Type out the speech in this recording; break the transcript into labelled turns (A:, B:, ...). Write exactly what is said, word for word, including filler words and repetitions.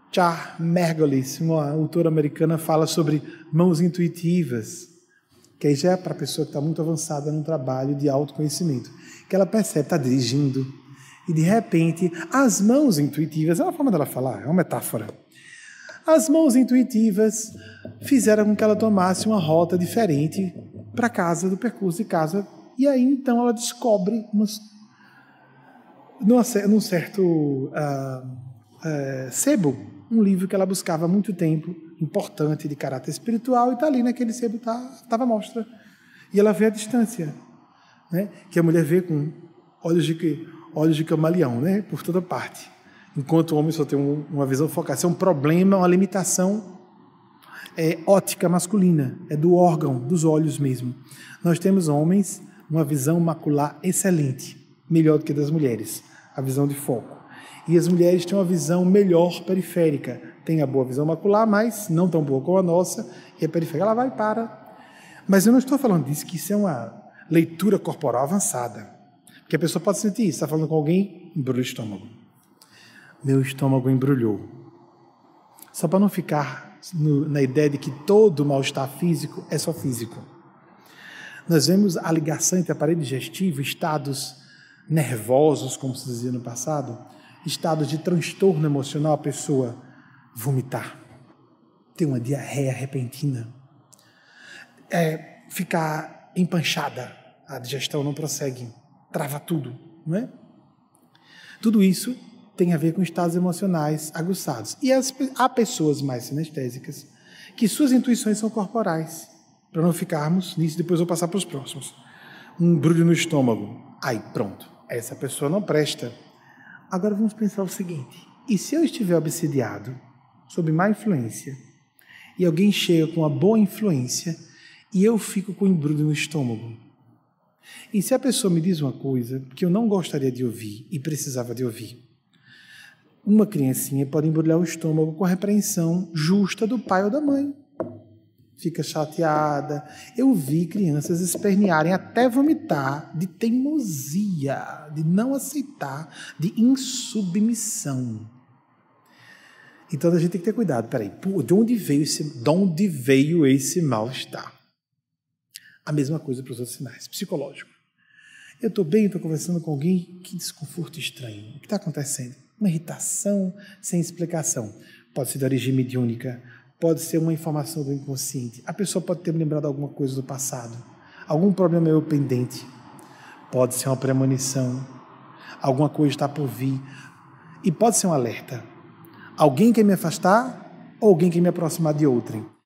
A: Char Margolis, uma autora americana, fala sobre mãos intuitivas, que aí já é para a pessoa que está muito avançada num trabalho de autoconhecimento, que ela percebe, está dirigindo, e de repente, as mãos intuitivas, é uma forma dela falar, é uma metáfora, as mãos intuitivas fizeram com que ela tomasse uma rota diferente para casa, do percurso de casa, e aí então ela descobre umas, num certo uh, uh, sebo, um livro que ela buscava há muito tempo, importante, de caráter espiritual, e está ali naquele sebo, estava tá, à mostra. E ela vê a distância, né? Que a mulher vê com olhos de, olhos de camaleão, né? Por toda parte. Enquanto o homem só tem um, uma visão focada. Isso é um problema, uma limitação é, ótica masculina, é do órgão, dos olhos mesmo. Nós temos homens uma visão macular excelente, melhor do que das mulheres, a visão de foco. E as mulheres têm uma visão melhor periférica. Tem a boa visão macular, mas não tão boa como a nossa, e a periférica ela vai e para. Mas eu não estou falando disso, que isso é uma leitura corporal avançada. Porque a pessoa pode sentir isso, está falando com alguém, embrulha o estômago. Meu estômago embrulhou. Só para não ficar no, na ideia de que todo mal-estar físico é só físico. Nós vemos a ligação entre aparelho digestivo, estados nervosos, como se dizia no passado, estados de transtorno emocional, a pessoa vomitar, ter uma diarreia repentina, é, ficar empanchada, a digestão não prossegue, trava tudo, não é? Tudo isso tem a ver com estados emocionais aguçados. E as, há pessoas mais sinestésicas que suas intuições são corporais, para não ficarmos nisso, depois eu vou passar para os próximos. Um embrulho no estômago, aí pronto, essa pessoa não presta. Agora vamos pensar o seguinte, e se eu estiver obsidiado, sob má influência, e alguém chega com uma boa influência, e eu fico com um embrulho no estômago? E se a pessoa me diz uma coisa que eu não gostaria de ouvir e precisava de ouvir? Uma criancinha pode embrulhar o estômago com a repreensão justa do pai ou da mãe. Fica chateada. Eu vi crianças espernearem até vomitar de teimosia, de não aceitar, de insubmissão. Então a gente tem que ter cuidado. Peraí, de onde veio esse, de onde veio esse mal-estar? A mesma coisa para os outros sinais, psicológico. Eu estou bem, estou conversando com alguém, que desconforto estranho. O que está acontecendo? Uma irritação sem explicação. Pode ser de origem mediúnica, pode ser uma informação do inconsciente. A pessoa pode ter me lembrado alguma coisa do passado, algum problema meu pendente. Pode ser uma premonição, alguma coisa está por vir. E pode ser um alerta. Alguém quer me afastar ou alguém quer me aproximar de outrem.